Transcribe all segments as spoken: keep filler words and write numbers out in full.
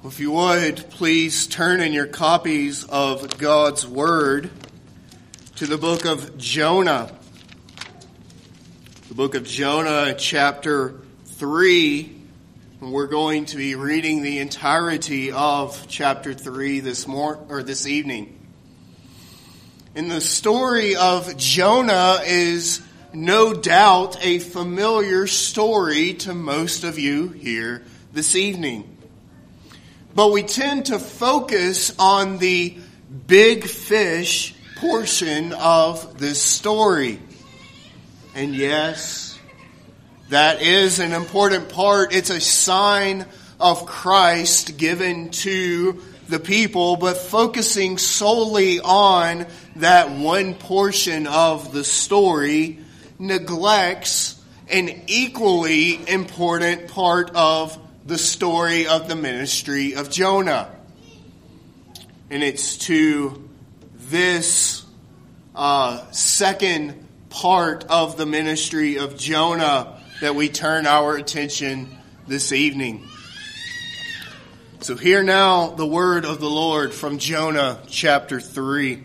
If you would, please turn in your copies of God's Word to the book of Jonah. The book of Jonah, chapter three. And we're going to be reading the entirety of chapter three this mor- or this evening. And the story of Jonah is no doubt a familiar story to most of you here this evening. But we tend to focus on the big fish portion of this story. And yes, that is an important part. It's a sign of Christ given to the people, but focusing solely on that one portion of the story neglects an equally important part of the story of the ministry of Jonah. And it's to this uh, second part of the ministry of Jonah that we turn our attention this evening. So hear now the word of the Lord from Jonah chapter three.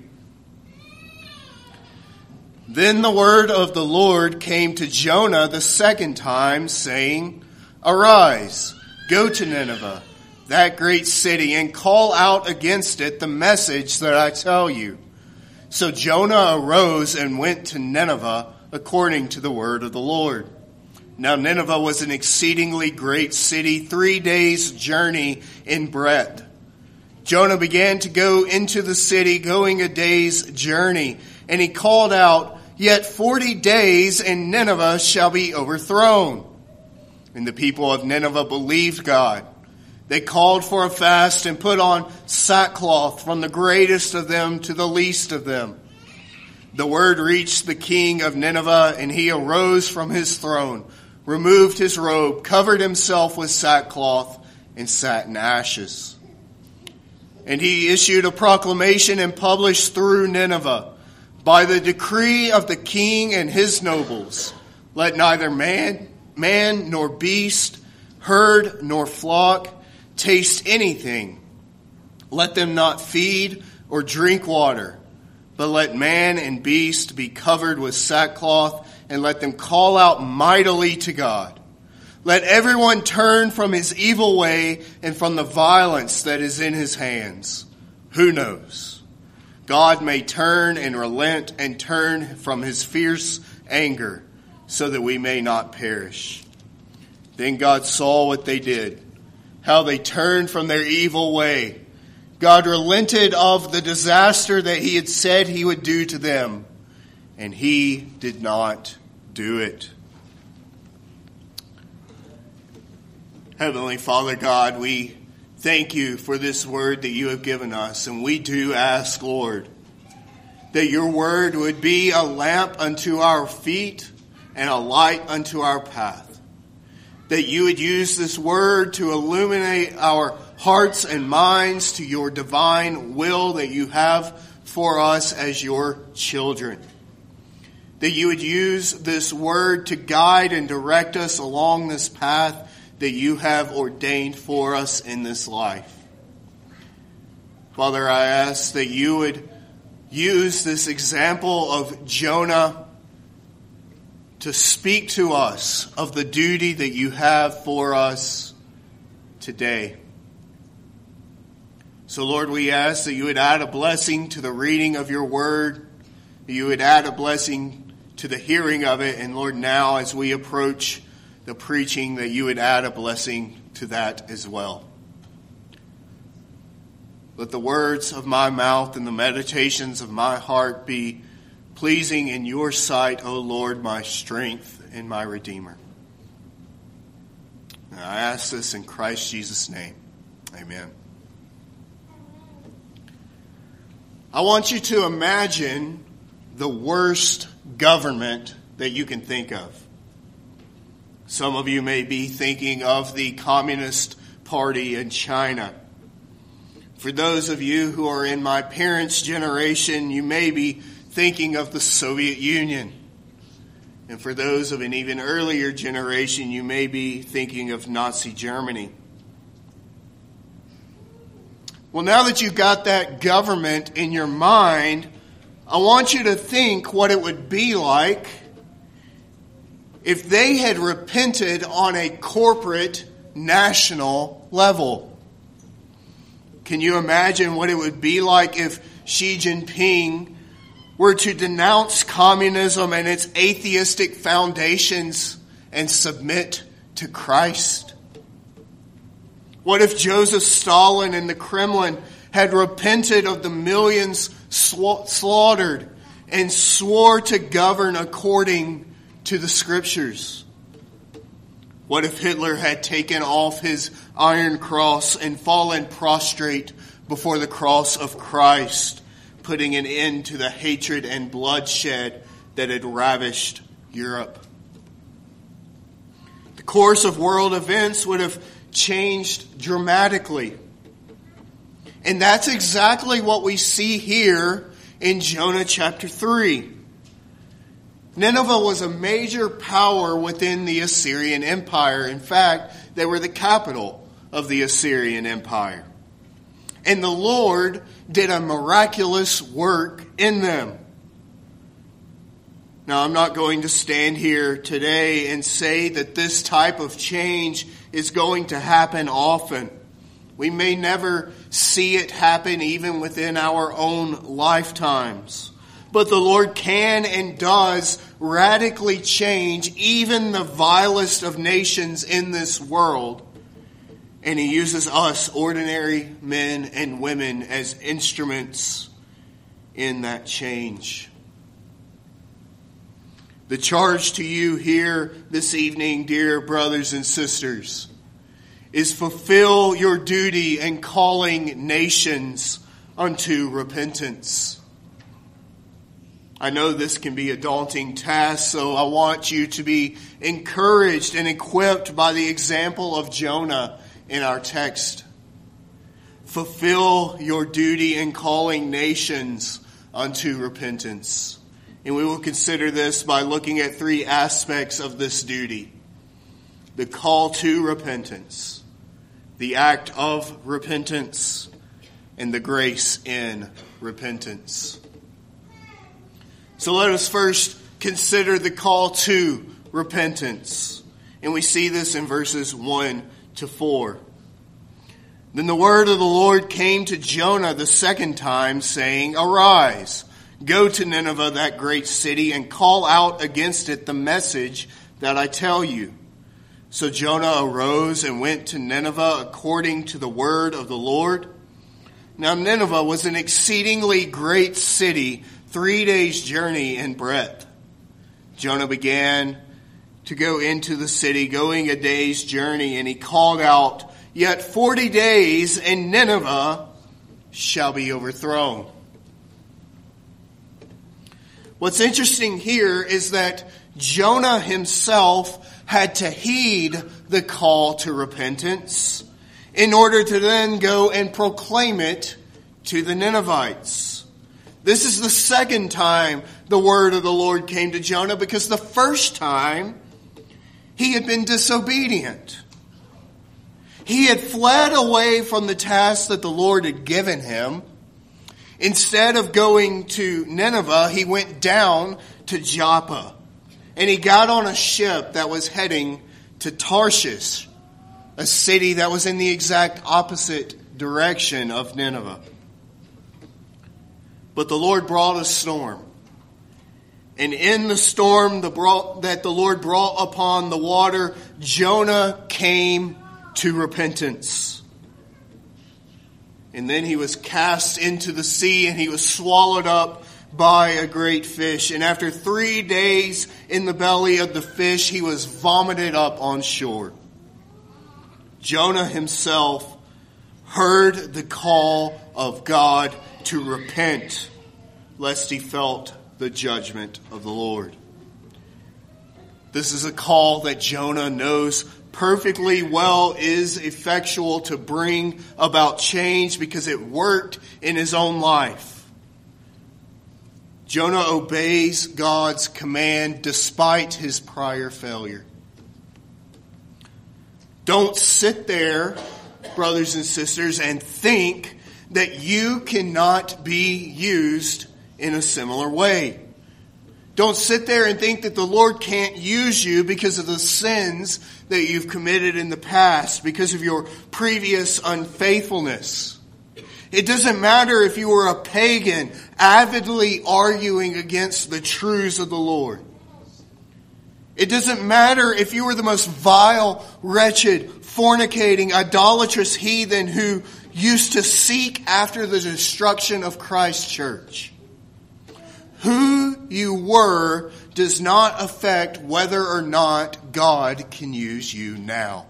Then the word of the Lord came to Jonah the second time, saying, Arise, go to Nineveh, that great city, and call out against it the message that I tell you. So Jonah arose and went to Nineveh according to the word of the Lord. Now Nineveh was an exceedingly great city, three days' journey in breadth. Jonah began to go into the city, going a day's journey, and he called out, Yet forty days, and Nineveh shall be overthrown. And the people of Nineveh believed God. They called for a fast and put on sackcloth from the greatest of them to the least of them. The word reached the king of Nineveh, and he arose from his throne, removed his robe, covered himself with sackcloth, and sat in ashes. And he issued a proclamation and published through Nineveh, by the decree of the king and his nobles, let neither man Man nor beast, herd nor flock, taste anything. Let them not feed or drink water, but let man and beast be covered with sackcloth, and let them call out mightily to God. Let everyone turn from his evil way and from the violence that is in his hands. Who knows? God may turn and relent and turn from his fierce anger, so that we may not perish. Then God saw what they did, how they turned from their evil way. God relented of the disaster that he had said he would do to them, and he did not do it. Heavenly Father God, we thank you for this word that you have given us, and we do ask, Lord, that your word would be a lamp unto our feet and a light unto our path. That you would use this word to illuminate our hearts and minds to your divine will that you have for us as your children. That you would use this word to guide and direct us along this path that you have ordained for us in this life. Father, I ask that you would use this example of Jonah to speak to us of the duty that you have for us today. So, Lord, we ask that you would add a blessing to the reading of your word, that you would add a blessing to the hearing of it, and Lord, now as we approach the preaching, that you would add a blessing to that as well. Let the words of my mouth and the meditations of my heart be pleasing in your sight, O Lord, my strength and my Redeemer. And I ask this in Christ Jesus' name. Amen. I want you to imagine the worst government that you can think of. Some of you may be thinking of the Communist Party in China. For those of you who are in my parents' generation, you may be thinking of the Soviet Union. And for those of an even earlier generation, you may be thinking of Nazi Germany. Well, now that you've got that government in your mind, I want you to think what it would be like if they had repented on a corporate, national level. Can you imagine what it would be like if Xi Jinping were to denounce communism and its atheistic foundations and submit to Christ? What if Joseph Stalin and the Kremlin had repented of the millions slaughtered and swore to govern according to the Scriptures? What if Hitler had taken off his iron cross and fallen prostrate before the cross of Christ, putting an end to the hatred and bloodshed that had ravished Europe? The course of world events would have changed dramatically. And that's exactly what we see here in Jonah chapter three. Nineveh was a major power within the Assyrian Empire. In fact, they were the capital of the Assyrian Empire. And the Lord did a miraculous work in them. Now, I'm not going to stand here today and say that this type of change is going to happen often. We may never see it happen even within our own lifetimes. But the Lord can and does radically change even the vilest of nations in this world. And He uses us, ordinary men and women, as instruments in that change. The charge to you here this evening, dear brothers and sisters, is fulfill your duty in calling nations unto repentance. I know this can be a daunting task, so I want you to be encouraged and equipped by the example of Jonah in our text. Fulfill your duty in calling nations unto repentance. And we will consider this by looking at three aspects of this duty: the call to repentance, the act of repentance, and the grace in repentance. So let us first consider the call to repentance. And we see this in verses one to four. Then the word of the Lord came to Jonah the second time, saying, Arise, go to Nineveh, that great city, and call out against it the message that I tell you. So Jonah arose and went to Nineveh according to the word of the Lord. Now Nineveh was an exceedingly great city, three days' journey in breadth. Jonah began to go into the city, going a day's journey, and he called out, Yet forty days, and Nineveh shall be overthrown. What's interesting here is that Jonah himself had to heed the call to repentance in order to then go and proclaim it to the Ninevites. This is the second time the word of the Lord came to Jonah, because the first time he had been disobedient. He had fled away from the task that the Lord had given him. Instead of going to Nineveh, he went down to Joppa. And he got on a ship that was heading to Tarshish, a city that was in the exact opposite direction of Nineveh. But the Lord brought a storm. And in the storm that the Lord brought upon the water, Jonah came to repentance. And then he was cast into the sea, and he was swallowed up by a great fish. And after three days in the belly of the fish, he was vomited up on shore. Jonah himself heard the call of God to repent, lest he felt the judgment of the Lord. This is a call that Jonah knows perfectly well is effectual to bring about change, because it worked in his own life. Jonah obeys God's command despite his prior failure. Don't sit there, brothers and sisters, and think that you cannot be used in a similar way. Don't sit there and think that the Lord can't use you because of the sins that you've committed in the past, because of your previous unfaithfulness. It doesn't matter if you were a pagan avidly arguing against the truths of the Lord. It doesn't matter if you were the most vile, wretched, fornicating, idolatrous heathen who used to seek after the destruction of Christ's church. Who you were does not affect whether or not God can use you now.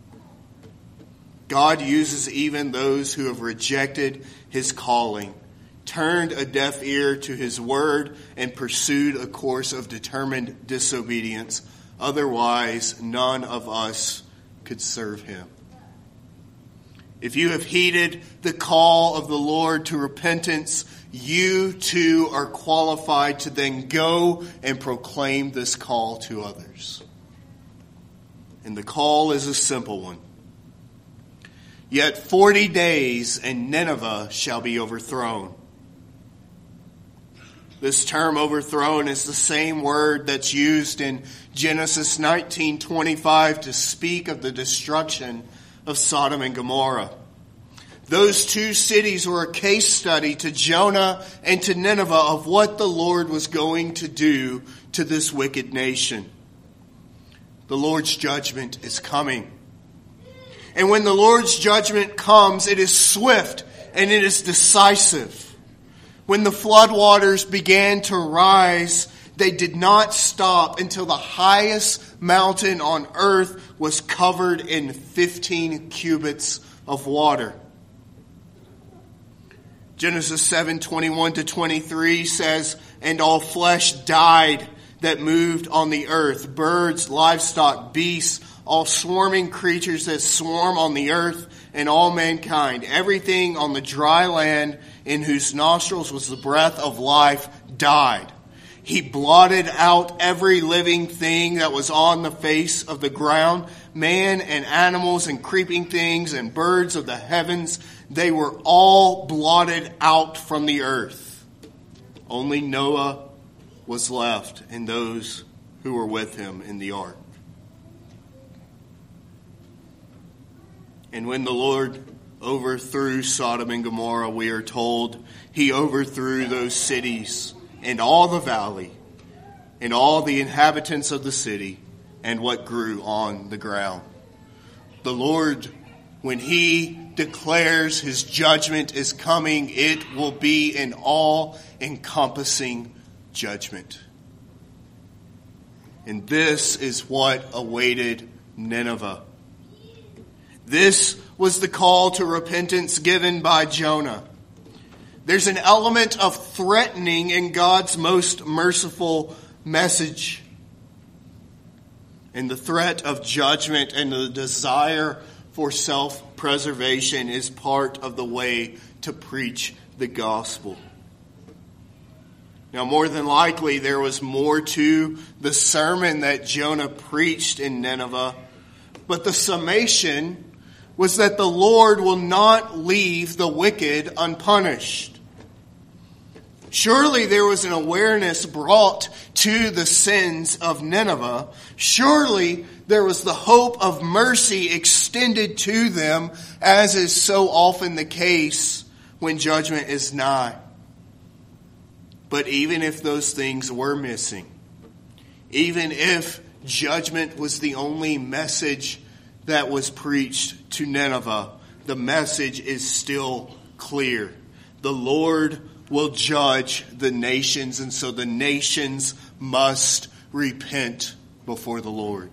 God uses even those who have rejected His calling, turned a deaf ear to His word, and pursued a course of determined disobedience. Otherwise, none of us could serve Him. If you have heeded the call of the Lord to repentance, you too are qualified to then go and proclaim this call to others. And the call is a simple one. Yet forty days and Nineveh shall be overthrown. This term overthrown is the same word that's used in Genesis nineteen twenty-five to speak of the destruction of Sodom and Gomorrah. Those two cities were a case study to Jonah and to Nineveh of what the Lord was going to do to this wicked nation. The Lord's judgment is coming. And when the Lord's judgment comes, it is swift and it is decisive. When the floodwaters began to rise, they did not stop until the highest mountain on earth was covered in fifteen cubits of water. Genesis seven twenty-one to twenty-three says, "And all flesh died that moved on the earth, birds, livestock, beasts, all swarming creatures that swarm on the earth, and all mankind. Everything on the dry land in whose nostrils was the breath of life died. He blotted out every living thing that was on the face of the ground, man and animals and creeping things and birds of the heavens. They were all blotted out from the earth. Only Noah was left and those who were with him in the ark." And when the Lord overthrew Sodom and Gomorrah, we are told He overthrew those cities and all the valley and all the inhabitants of the city and what grew on the ground. The Lord, when He declares His judgment is coming, it will be an all-encompassing judgment. And this is what awaited Nineveh. This was the call to repentance given by Jonah. There's an element of threatening in God's most merciful message. And the threat of judgment and the desire for self-preservation is part of the way to preach the gospel. Now, more than likely, there was more to the sermon that Jonah preached in Nineveh, but the summation was that the Lord will not leave the wicked unpunished. Surely there was an awareness brought to the sins of Nineveh. Surely there was the hope of mercy extended to them, as is so often the case when judgment is nigh. But even if those things were missing, even if judgment was the only message that was preached to Nineveh, the message is still clear. The Lord will judge the nations, and so the nations must repent before the Lord.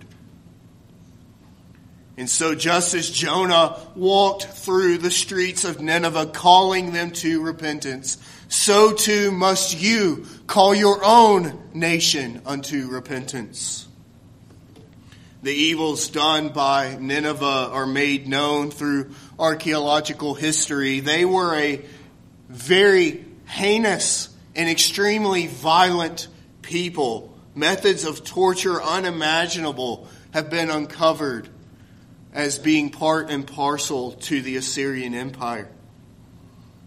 And so just as Jonah walked through the streets of Nineveh calling them to repentance, so too must you call your own nation unto repentance. The evils done by Nineveh are made known through archaeological history. They were a very heinous and extremely violent people. Methods of torture unimaginable have been uncovered as being part and parcel to the Assyrian Empire.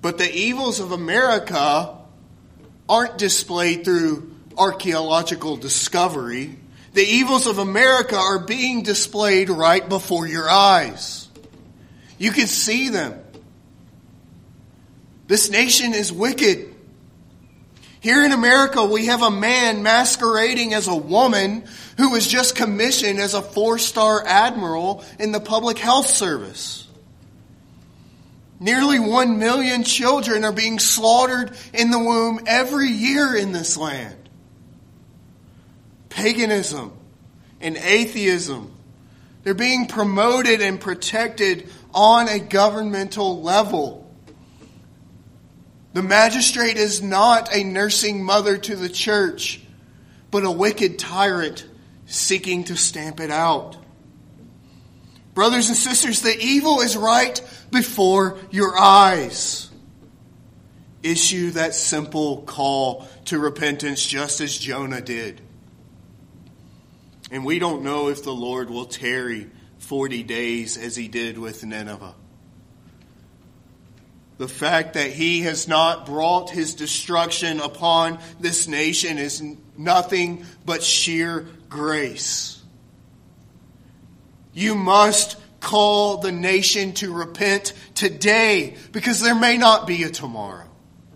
But the evils of America aren't displayed through archaeological discovery. The evils of America are being displayed right before your eyes. You can see them. This nation is wicked. Here in America, we have a man masquerading as a woman who was just commissioned as a four-star admiral in the Public Health Service. Nearly one million children are being slaughtered in the womb every year in this land. Paganism and atheism, they're being promoted and protected on a governmental level. The magistrate is not a nursing mother to the church, but a wicked tyrant seeking to stamp it out. Brothers and sisters, the evil is right before your eyes. Issue that simple call to repentance just as Jonah did. And we don't know if the Lord will tarry forty days as he did with Nineveh. The fact that he has not brought his destruction upon this nation is nothing but sheer grace. You must call the nation to repent today, because there may not be a tomorrow.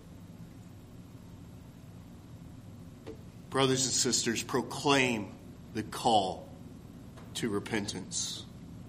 Brothers and sisters, proclaim the call to repentance.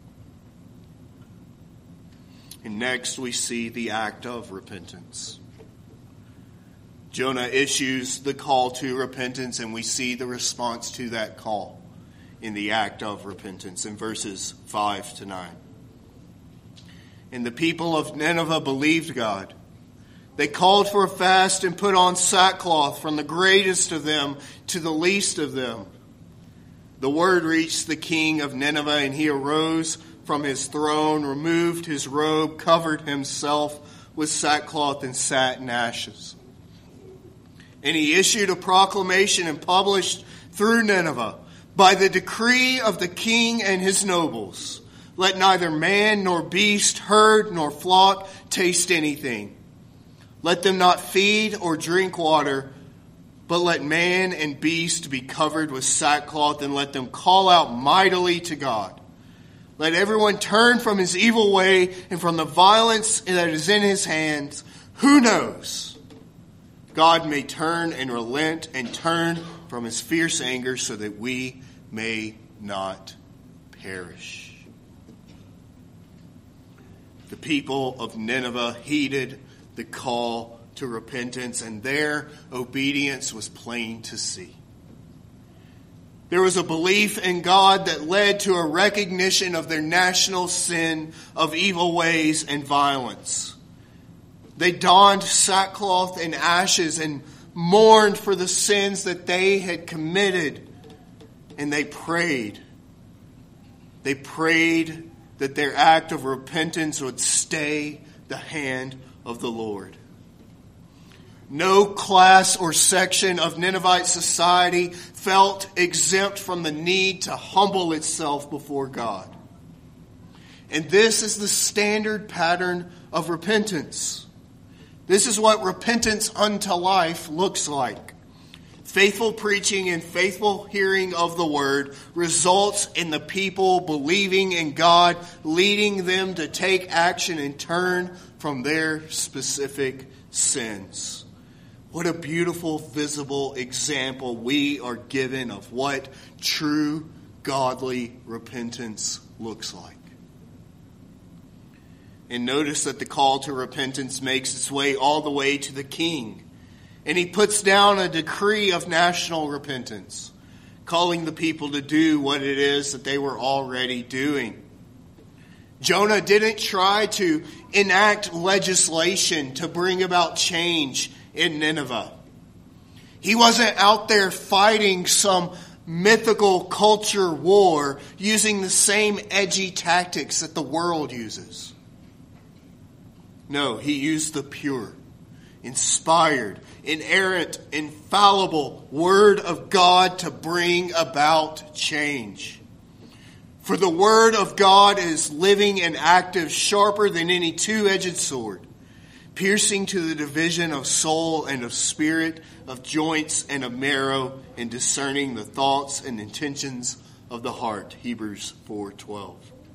And next we see the act of repentance. Jonah issues the call to repentance, and we see the response to that call in the act of repentance in verses five to nine. And the people of Nineveh believed God. They called for a fast and put on sackcloth, from the greatest of them to the least of them. The word reached the king of Nineveh, and he arose from his throne, removed his robe, covered himself with sackcloth, and sat in ashes. And he issued a proclamation and published through Nineveh, by the decree of the king and his nobles, let neither man nor beast, herd nor flock taste anything. Let them not feed or drink water, but let man and beast be covered with sackcloth, and let them call out mightily to God. Let everyone turn from his evil way and from the violence that is in his hands. Who knows? God may turn and relent and turn from his fierce anger, so that we may not perish. The people of Nineveh heeded the call to repentance, and their obedience was plain to see. There was a belief in God that led to a recognition of their national sin of evil ways and violence. They donned sackcloth and ashes and mourned for the sins that they had committed. And they prayed. They prayed that their act of repentance would stay the hand of the Lord. No class or section of Ninevite society felt exempt from the need to humble itself before God. And this is the standard pattern of repentance. This is what repentance unto life looks like. Faithful preaching and faithful hearing of the word results in the people believing in God, leading them to take action and turn from their specific sins. What a beautiful, visible example we are given of what true, godly repentance looks like. And notice that the call to repentance makes its way all the way to the king. And he puts down a decree of national repentance, calling the people to do what it is that they were already doing. Jonah didn't try to enact legislation to bring about change in Nineveh. He wasn't out there fighting some mythical culture war using the same edgy tactics that the world uses. No, he used the pure, inspired, inerrant, infallible Word of God to bring about change. For the Word of God is living and active, sharper than any two-edged sword, piercing to the division of soul and of spirit, of joints and of marrow, and discerning the thoughts and intentions of the heart. Hebrews four twelve.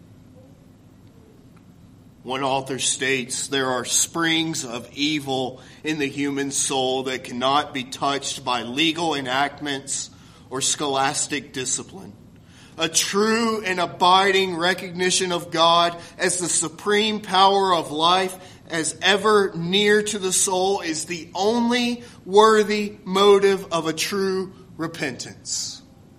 One author states, there are springs of evil in the human soul that cannot be touched by legal enactments or scholastic discipline. A true and abiding recognition of God as the supreme power of life, as ever near to the soul, is the only worthy motive of a true repentance.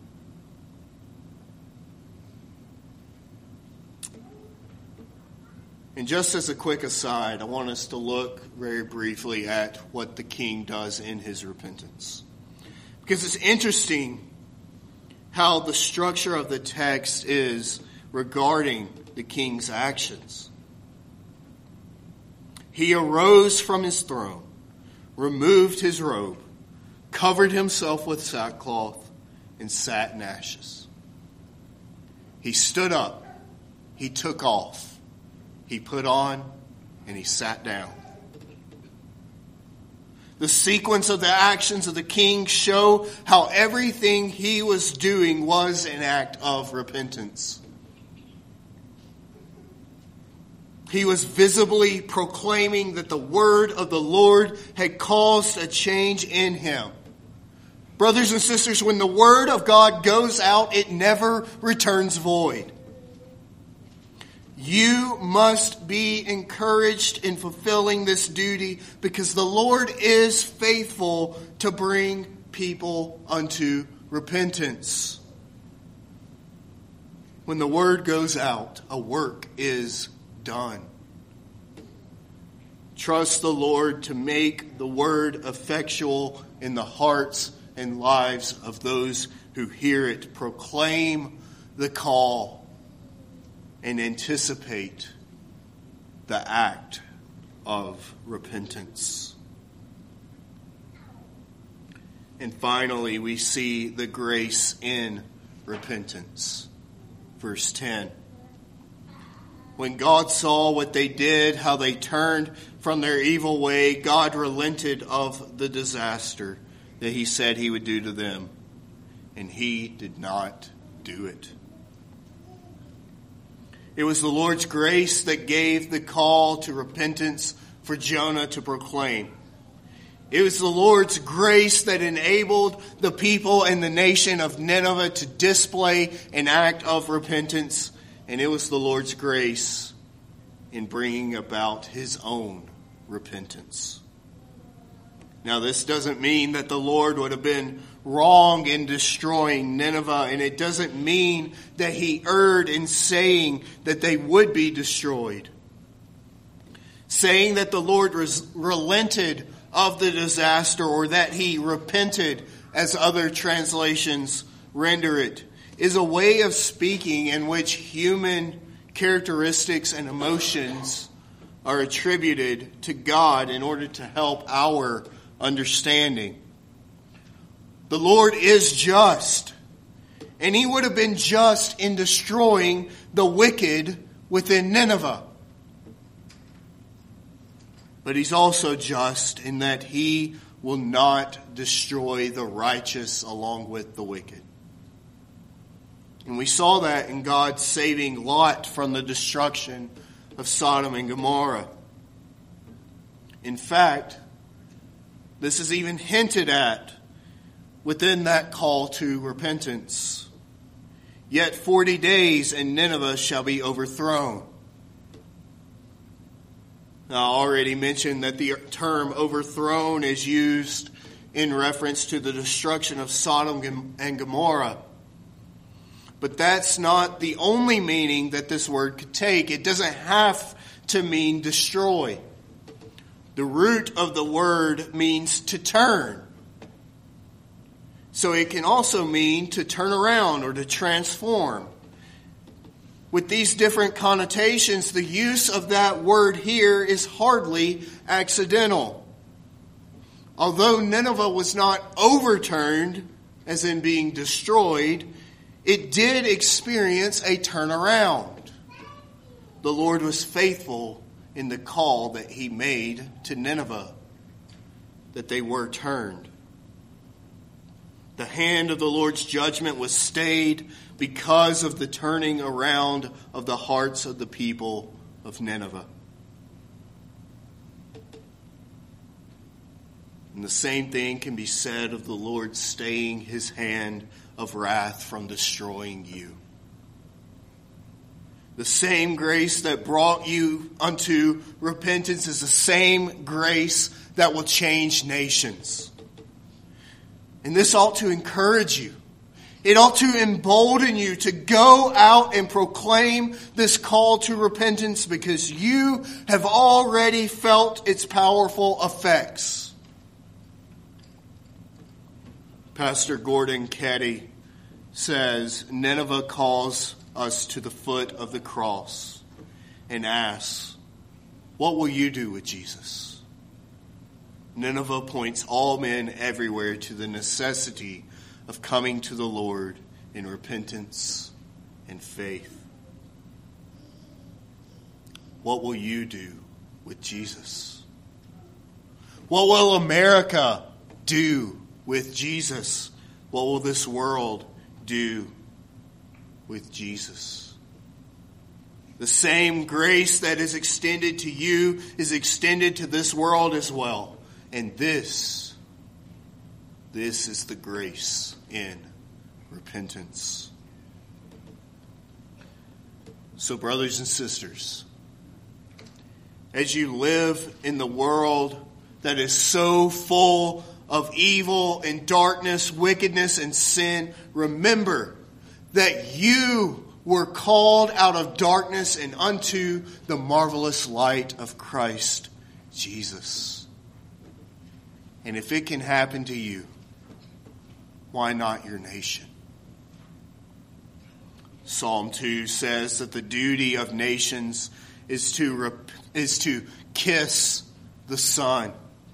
And just as a quick aside, I want us to look very briefly at what the king does in his repentance. Because it's interesting how the structure of the text is regarding the king's actions. He arose from his throne, removed his robe, covered himself with sackcloth, and sat in ashes. He stood up, he took off. He put on and he sat down. The sequence of the actions of the king show how everything he was doing was an act of repentance. He was visibly proclaiming that the word of the Lord had caused a change in him. Brothers and sisters, when the word of God goes out, it never returns void. You must be encouraged in fulfilling this duty because the Lord is faithful to bring people unto repentance. When the word goes out, a work is done. Trust the Lord to make the word effectual in the hearts and lives of those who hear it. Proclaim the call and anticipate the act of repentance. And finally, we see the grace in repentance. Verse ten. When God saw what they did, how they turned from their evil way, God relented of the disaster that he said he would do to them. And he did not do it. It was the Lord's grace that gave the call to repentance for Jonah to proclaim. It was the Lord's grace that enabled the people and the nation of Nineveh to display an act of repentance. And it was the Lord's grace in bringing about his own repentance. Now, this doesn't mean that the Lord would have been wrong in destroying Nineveh, and it doesn't mean that he erred in saying that they would be destroyed. Saying that the Lord res- relented of the disaster, or that he repented, as other translations render it, is a way of speaking in which human characteristics and emotions are attributed to God in order to help our understanding. The Lord is just, and he would have been just in destroying the wicked within Nineveh. But he's also just in that he will not destroy the righteous along with the wicked. And we saw that in God saving Lot from the destruction of Sodom and Gomorrah. In fact, this is even hinted at within that call to repentance. Yet forty days and Nineveh shall be overthrown. Now, I already mentioned that the term overthrown is used in reference to the destruction of Sodom and Gomorrah. But that's not the only meaning that this word could take. It doesn't have to mean destroy. The root of the word means to turn. So it can also mean to turn around or to transform. With these different connotations, the use of that word here is hardly accidental. Although Nineveh was not overturned, as in being destroyed, it did experience a turnaround. The Lord was faithful in the call that he made to Nineveh, that they were turned. The hand of the Lord's judgment was stayed because of the turning around of the hearts of the people of Nineveh. And the same thing can be said of the Lord staying his hand of wrath from destroying you. The same grace that brought you unto repentance is the same grace that will change nations. And this ought to encourage you. It ought to embolden you to go out and proclaim this call to repentance, because you have already felt its powerful effects. Pastor Gordon Caddy says, Nineveh calls us to the foot of the cross and asks, what will you do with Jesus? Nineveh points all men everywhere to the necessity of coming to the Lord in repentance and faith. What will you do with Jesus? What will America do with Jesus? What will this world do with Jesus? The same grace that is extended to you is extended to this world as well. And this, this is the grace in repentance. So, brothers and sisters, as you live in the world that is so full of evil and darkness, wickedness and sin, remember that you were called out of darkness and unto the marvelous light of Christ Jesus. And if it can happen to you, why not your nation? Psalm two says that the duty of nations is to rep- is to kiss the Son.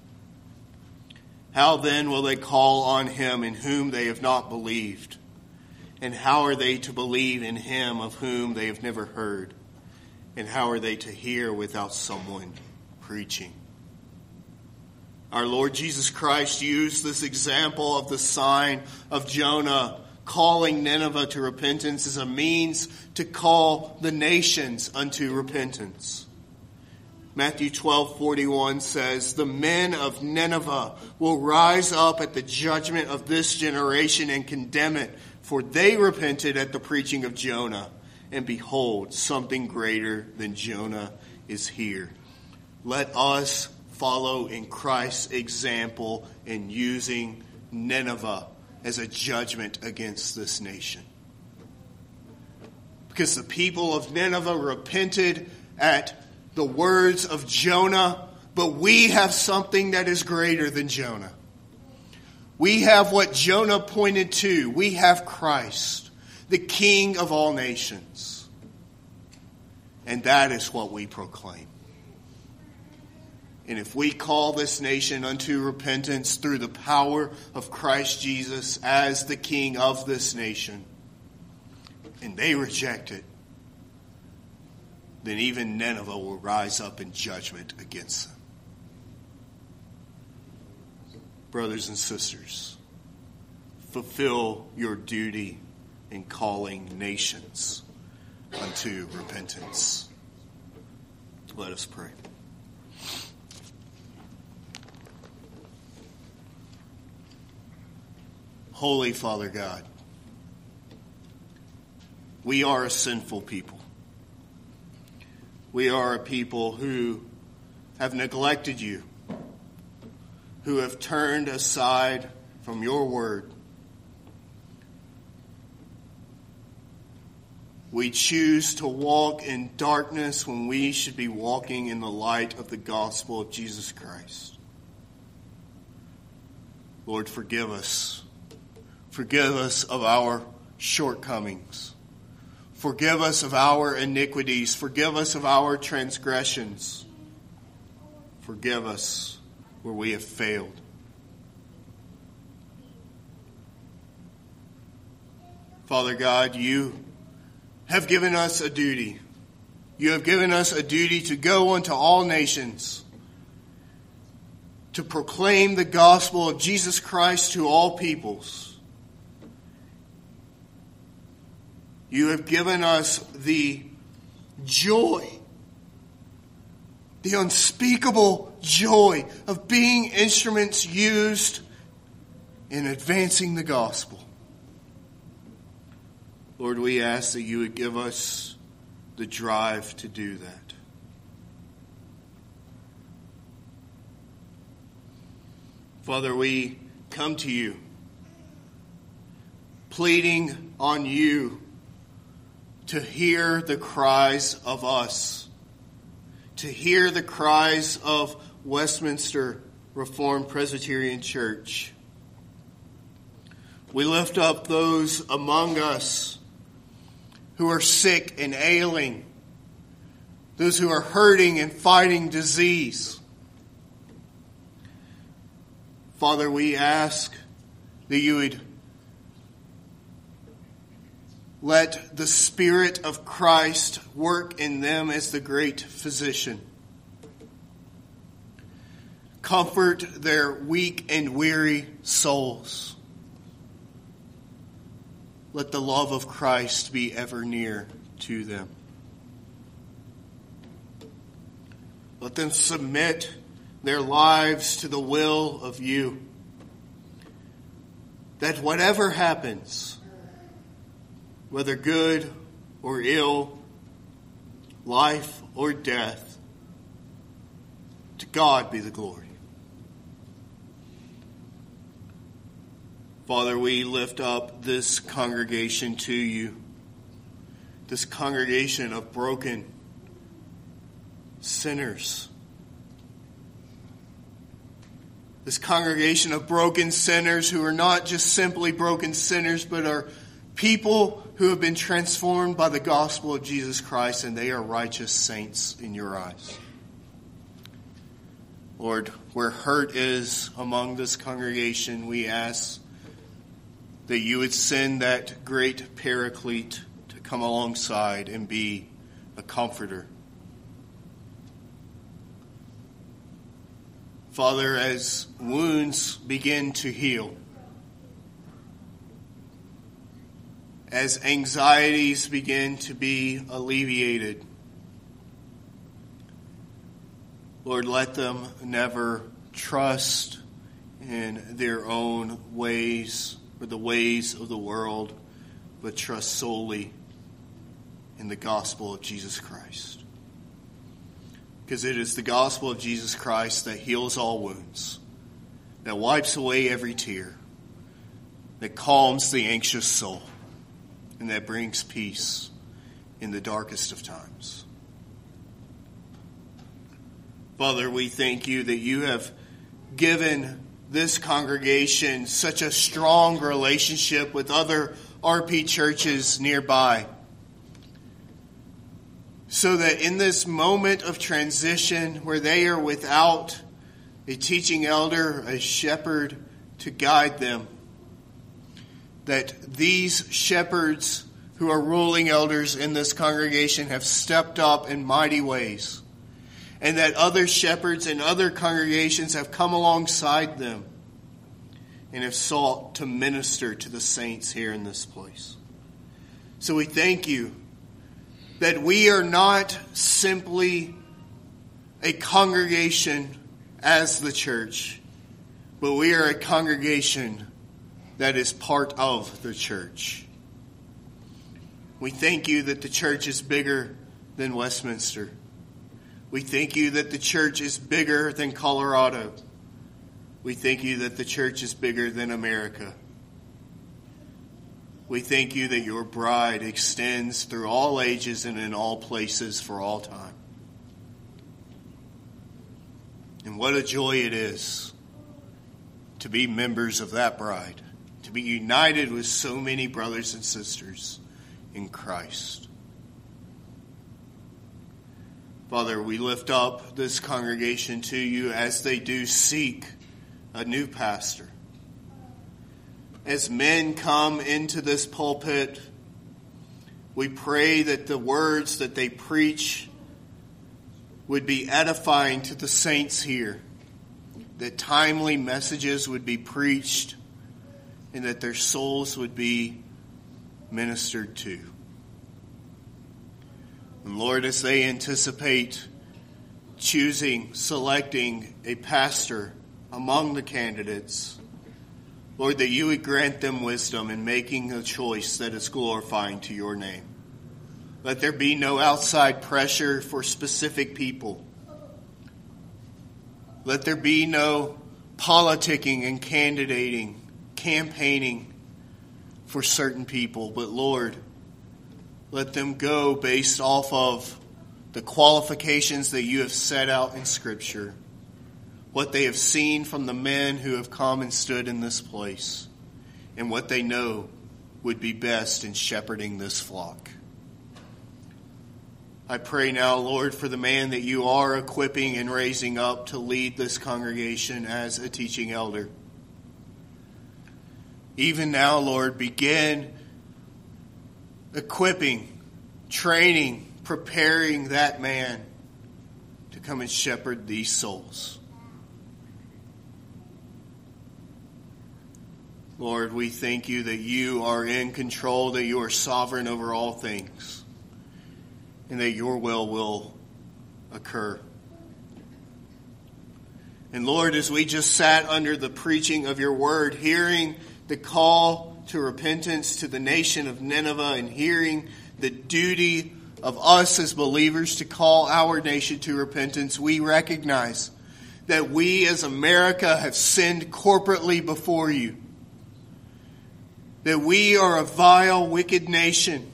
How then will they call on him in whom they have not believed? And how are they to believe in him of whom they have never heard? And how are they to hear without someone preaching? Our Lord Jesus Christ used this example of the sign of Jonah calling Nineveh to repentance as a means to call the nations unto repentance. Matthew twelve forty-one says, the men of Nineveh will rise up at the judgment of this generation and condemn it, for they repented at the preaching of Jonah, and behold, something greater than Jonah is here. Let us follow in Christ's example in using Nineveh as a judgment against this nation. Because the people of Nineveh repented at the words of Jonah, but we have something that is greater than Jonah. We have what Jonah pointed to. We have Christ, the King of all nations. And that is what we proclaim. And if we call this nation unto repentance through the power of Christ Jesus as the King of this nation, and they reject it, then even Nineveh will rise up in judgment against them. Brothers and sisters, fulfill your duty in calling nations unto repentance. Let us pray. Holy Father God, we are a sinful people. We are a people who have neglected you, who have turned aside from your word. We choose to walk in darkness when we should be walking in the light of the gospel of Jesus Christ. Lord, forgive us. Forgive us of our shortcomings. Forgive us of our iniquities. Forgive us of our transgressions. Forgive us where we have failed. Father God, you have given us a duty. You have given us a duty to go unto all nations, to proclaim the gospel of Jesus Christ to all peoples. You have given us the joy, the unspeakable joy of being instruments used in advancing the gospel. Lord, we ask that you would give us the drive to do that. Father, we come to you, pleading on you to hear the cries of us, to hear the cries of Westminster Reformed Presbyterian Church. We lift up those among us who are sick and ailing, those who are hurting and fighting disease. Father, we ask that you would let the Spirit of Christ work in them as the great physician. Comfort their weak and weary souls. Let the love of Christ be ever near to them. Let them submit their lives to the will of you. That whatever happens, whether good or ill, life or death, to God be the glory. Father, we lift up this congregation to you, this congregation of broken sinners. This congregation of broken sinners who are not just simply broken sinners, but are people who have been transformed by the gospel of Jesus Christ, and they are righteous saints in your eyes. Lord, where hurt is among this congregation, we ask that you would send that great paraclete to come alongside and be a comforter. Father, as wounds begin to heal, as anxieties begin to be alleviated, Lord, let them never trust in their own ways or the ways of the world, but trust solely in the gospel of Jesus Christ. Because it is the gospel of Jesus Christ that heals all wounds, that wipes away every tear, that calms the anxious soul, and that brings peace in the darkest of times. Father, we thank you that you have given this congregation such a strong relationship with other R P churches nearby, so that in this moment of transition where they are without a teaching elder, a shepherd to guide them, that these shepherds who are ruling elders in this congregation have stepped up in mighty ways, and that other shepherds and other congregations have come alongside them and have sought to minister to the saints here in this place. So we thank you that we are not simply a congregation as the church, but we are a congregation that is part of the church. We thank you that the church is bigger than Westminster. We thank you that the church is bigger than Colorado. We thank you that the church is bigger than America. We thank you that your bride extends through all ages and in all places for all time. And what a joy it is to be members of that bride, to be united with so many brothers and sisters in Christ. Father, we lift up this congregation to you as they do seek a new pastor. As men come into this pulpit We pray that the words that they preach would be edifying to the saints here, that timely messages would be preached, and that their souls would be ministered to. And Lord, as they anticipate choosing, selecting a pastor among the candidates, Lord, that you would grant them wisdom in making a choice that is glorifying to your name. Let there be no outside pressure for specific people. Let there be no politicking and candidating, campaigning for certain people. But Lord, let them go based off of the qualifications that you have set out in Scripture, what they have seen from the men who have come and stood in this place, and what they know would be best in shepherding this flock. I pray now, Lord, for the man that you are equipping and raising up to lead this congregation as a teaching elder. Even now, Lord, begin equipping, training, preparing that man to come and shepherd these souls. Lord, we thank you that you are in control, that you are sovereign over all things, and that your will will occur. And Lord, as we just sat under the preaching of your word, hearing the call to repentance to the nation of Nineveh, and hearing the duty of us as believers to call our nation to repentance, we recognize that we as America have sinned corporately before you. That we are a vile, wicked nation.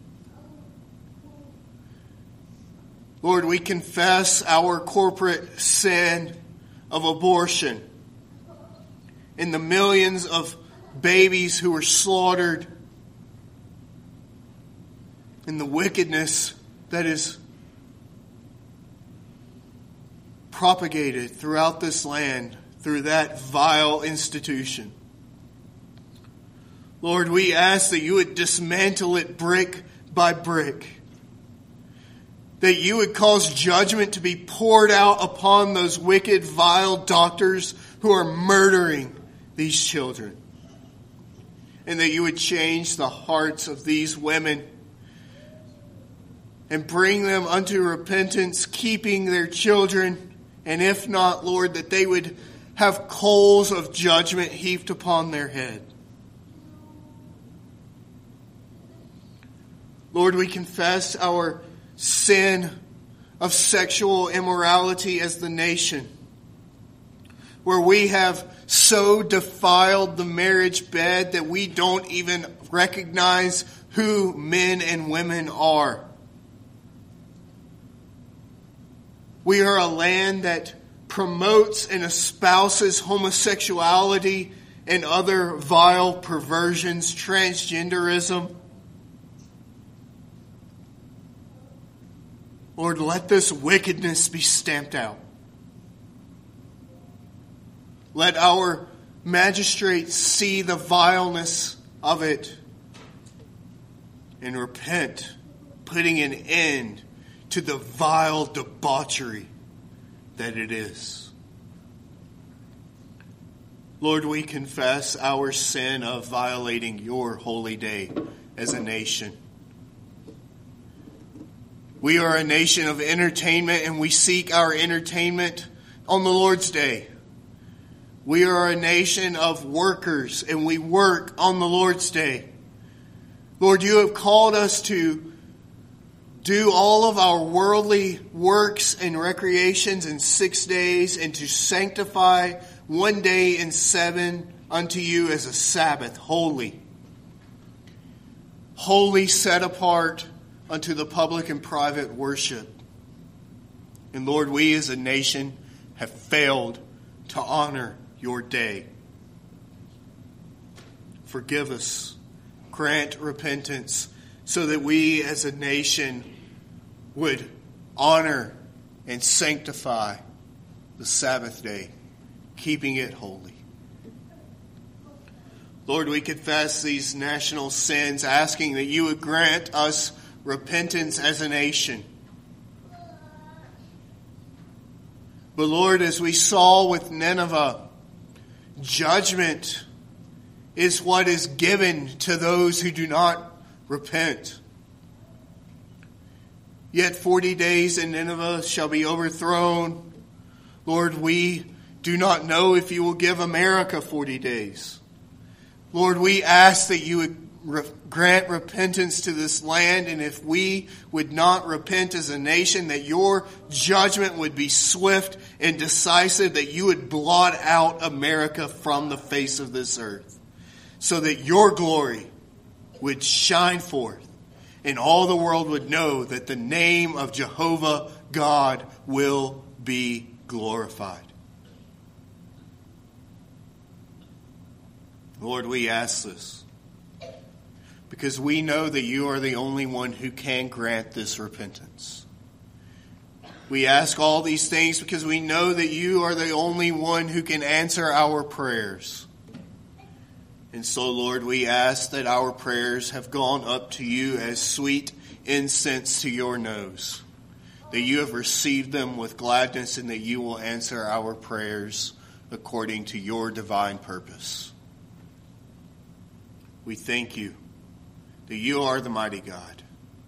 Lord, we confess our corporate sin of abortion and the millions of babies who were slaughtered and the wickedness that is propagated throughout this land through that vile institution. Lord, we ask that you would dismantle it brick by brick. That you would cause judgment to be poured out upon those wicked, vile doctors who are murdering these children. And that you would change the hearts of these women and bring them unto repentance, keeping their children. And if not, Lord, that they would have coals of judgment heaped upon their head. Lord, we confess our sin of sexual immorality as the nation, where we have so defiled the marriage bed that we don't even recognize who men and women are. We are a land that promotes and espouses homosexuality and other vile perversions, transgenderism. Lord, let this wickedness be stamped out. Let our magistrates see the vileness of it and repent, putting an end to the vile debauchery that it is. Lord, we confess our sin of violating your holy day as a nation. We are a nation of entertainment, and we seek our entertainment on the Lord's day. We are a nation of workers, and we work on the Lord's day. Lord, you have called us to do all of our worldly works and recreations in six days, and to sanctify one day in seven unto you as a Sabbath, holy. Holy, set apart unto the public and private worship. And Lord, we as a nation have failed to honor your day. Forgive us. Grant repentance so that we as a nation would honor and sanctify the Sabbath day, keeping it holy. Lord, we confess these national sins, asking that you would grant us repentance as a nation. But Lord, as we saw with Nineveh, judgment is what is given to those who do not repent. Yet forty days and Nineveh shall be overthrown. Lord, we do not know if you will give America forty days. Lord, we ask that you would re- grant repentance to this land, and if we would not repent as a nation, that your judgment would be swift and decisive, that you would blot out America from the face of this earth, so that your glory would shine forth, and all the world would know that the name of Jehovah God will be glorified. Lord, we ask this because we know that you are the only one who can grant this repentance. We ask all these things because we know that you are the only one who can answer our prayers. And so, Lord, we ask that our prayers have gone up to you as sweet incense to your nose, that you have received them with gladness, and that you will answer our prayers according to your divine purpose. We thank you that you are the mighty God,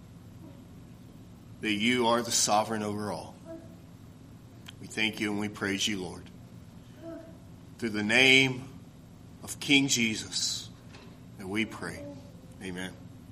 that you are the sovereign over all. We thank you and we praise you, Lord. Through the name of King Jesus that we pray. Amen.